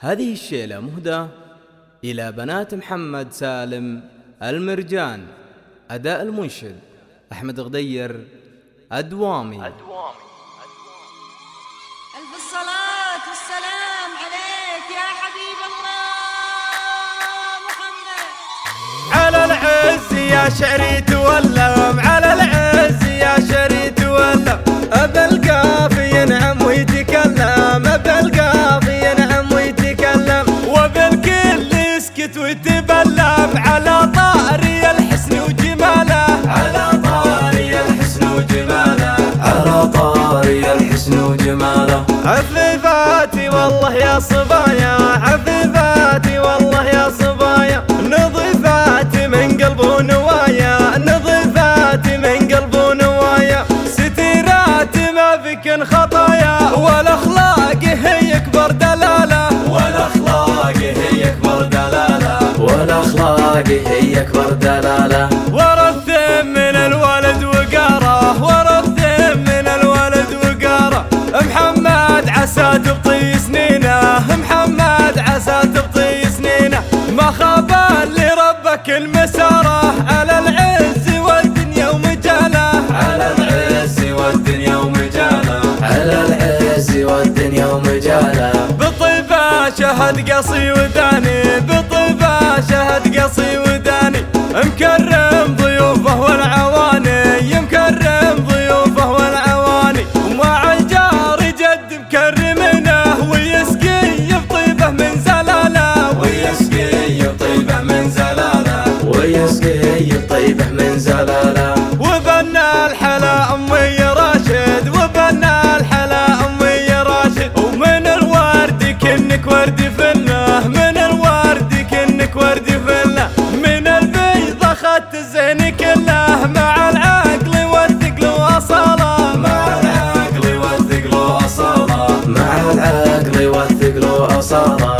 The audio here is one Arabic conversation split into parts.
هذه الشيلة مهداة إلى بنات محمد سالم المرجان. أداء المنشد أحمد غدير أدوامي. ألف الصلاة والسلام عليك يا حبيب الله محمد. على العز يا شعري تولم، على العز يا شعري تولم، أبا القافي ينعم ويتكلم، أبا القافي ينعم ويتكلم، وبالكل يسكت ويتبلم، على طاري الحسن وجماله، على طاري الحسن وجماله، على طاري الحسن وجماله. عفيفاتي والله يا صبايا، عفيفاتي والله يا صبايا، نظيفات من قلب ونوايا، نظيفات من قلب ونوايا، ستيرات ما فيكن خطايا، والاخلاق هي اكبر دلاله، والاخلاق هي اكبر دلاله، والاخلاق هي اكبر دلاله. ورث من الولد وقاره، ورث من الولد وقاره، محمد عسى تبطي سنينه، محمد عسى تبطي سنينه، ما خاب لربك المساره، على العز والدنيا ومجاله، على العز والدنيا ومجاله، على العز والدنيا ومجاله. بطيبه شهد قصي وداني، بطيبه شهد قصي وداني، مكرم ضيوفه والعواني، مكرم ضيوفه والعواني، ومع الجار جد مكرمنه، ويسقي بطيبه من زلاله، ويسقي بطيبه من زلاله، ويسقي بطيبه من زلاله. وبنا الحلا امي راشد، وبنا الحلا امي راشد، ومن الورد كنك ورد فله، من الورد كنك ورد فله، من البيض اخذت الزين كله، مع العقل والثقل واصاله، مع العقل والثقل واصاله، مع العقل والثقل واصاله.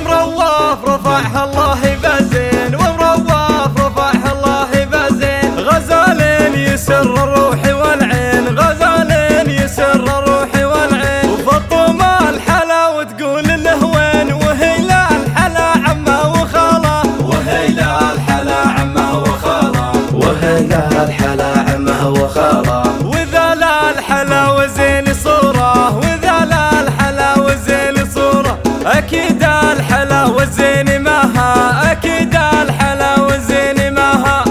ومروف رفعها الله بزين، ومروف رفعها الله بزين، غزال يسر الروح والعين، غزال يسر الروح والعين، وفطمة الحلا وتقول له وين، وهيلا الحلا عمه وخاله، وهيلا الحلا عمه وخاله، وهيلا الحلا عمه وخاله. وذا لا الحلا وزين صوره، وذا لا الحلا وزين صوره، اكيد الحلا والزين ماها، اكيد الحلا والزين ماها،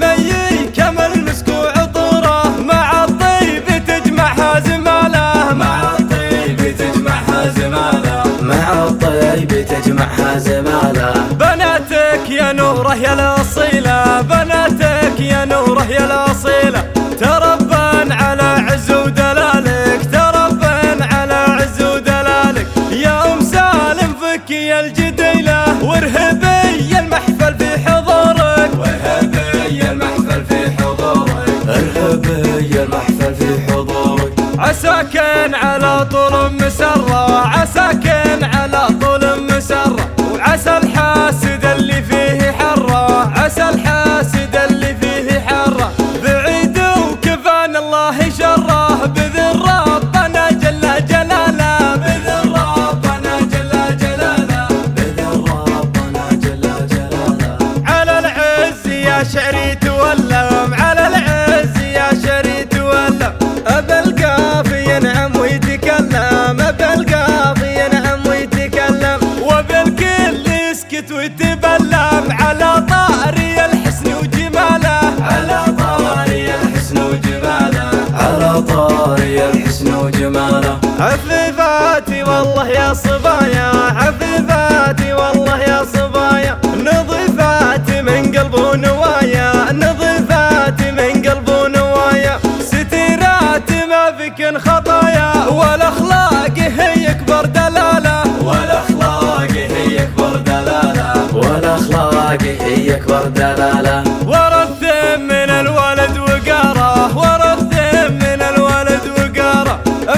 ومي كمل مسك وعطوره، مع الطيب تجمعها زماله، مع الطيب تجمعها زماله، مع الطيب تجمعها زماله. بناتك يا نوره يا الاصيله، بناتك يا نوره يا الاصيله، تربن على عز ودلالك، تربن على عز ودلالك، يا ام سالم فكي الجديله، وارهبي المحفل في حضورك، وارهبي المحفل في حضورك، ارهبي المحفل في حضورك. عساكن على طول مسره، عساكن على طول مسره، وعسى الحاسد اللي فيه حره، عسى الحاسد اللي فيه حره، بعيد وكفان الله شره، بذن ربنا جل جلاله، بذن ربنا جل جلاله، بذن ربنا جل جلاله. على العز يا شعري تولم، على العز يا شعري تولم، أبا القافي ينعم ويتكلم، أبا القافي ينعم ويتكلم، وبالكل يسكت ويتبلم، على طاري الحسن وجماله، على طاري الحسن وجماله، على طاري الحسن وجماله. عفيفاتي والله يا صبايا، عفيفاتي والله يا صبايا، نظيفات من قلب ونوايا، نظيفات من قلب ونوايا، ستيرات ما فيكن خطايا، والاخلاق هي اكبر دلاله، والاخلاق هي اكبر دلاله، والاخلاق هي اكبر دلاله. ورث من الولد وقاره، ورث من الولد وقاره،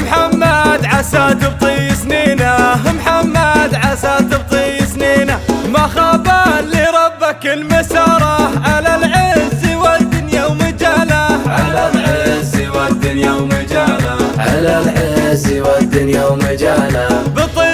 محمد عسى تبطي سنينه، محمد عسى تبطي سنينه، ما خاب لربك المساره، على العز والدنيا ومجاله، على العز والدنيا ومجاله، على العز والدنيا ومجاله. بطيبه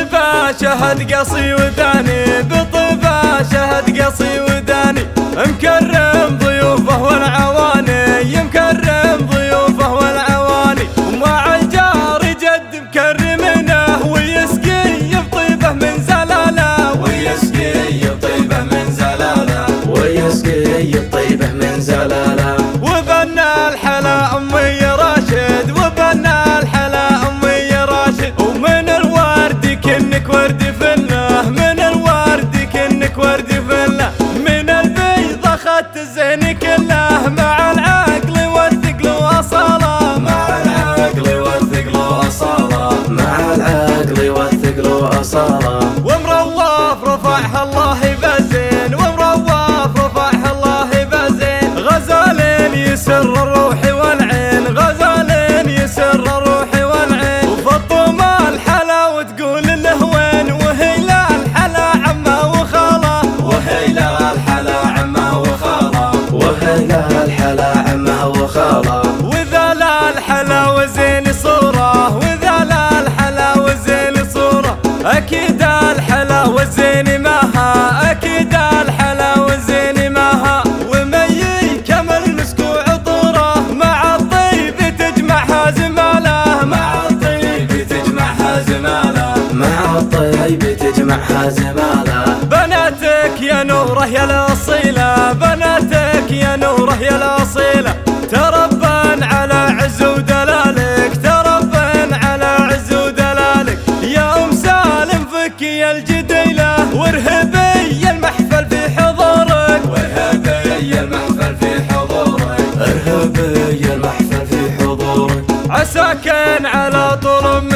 شهد قصي وداني، بطيبة شهد قصي وداني، مكرم ضيوفه والعواني، مكرم ضيوفه والعواني، ومع الجار جد مكرمنه ويسقي بطيبه من زلاله، ويسقي بطيبه من زلاله، ويسقي بطيبه من زلاله. وبنا الحلا أمي راشد، وبنا الحلا أمي راشد، ومن الورد كنك ورد فله، من الورد كنك ورد فله، من البيض أخذت الزين كله، مع العقل والثقل وأصالة، مع العقل والثقل وأصالة، مع العقل والثقل وأصالة. ومروف رفعها الله بزين، ومروف رفعها الله بزين، غزال يسر الروح والعين، غزال يسر الروح والعين، وفطم الحلا وتقول له وين، وهيلا الحلا عمه وخاله، وهيلا الحلا عمه وخاله، وهيلا الحلا عمه وخاله. وذا لا الحلا وزين صوره، وذا لا الحلا وزين صوره، أكيد الحلا والزين ماها، أكيد الحلا والزين ماها، ومي كمل مسك وعطوره، مع الطيب تجمعها زماله، مع الطيب تجمعها زماله، مع الطيب تجمعها زماله. بناتك يا نوره يا الأصيلة، بناتك يا نوره يا الأصيلة، تربن على عز ودلالك، تربن على عز ودلالك، يا أم سالم فكي الجديلة، وارهبي المحفل في حضورك، وارهبي المحفل في حضورك، ارهبي المحفل في حضورك. عساكن على طول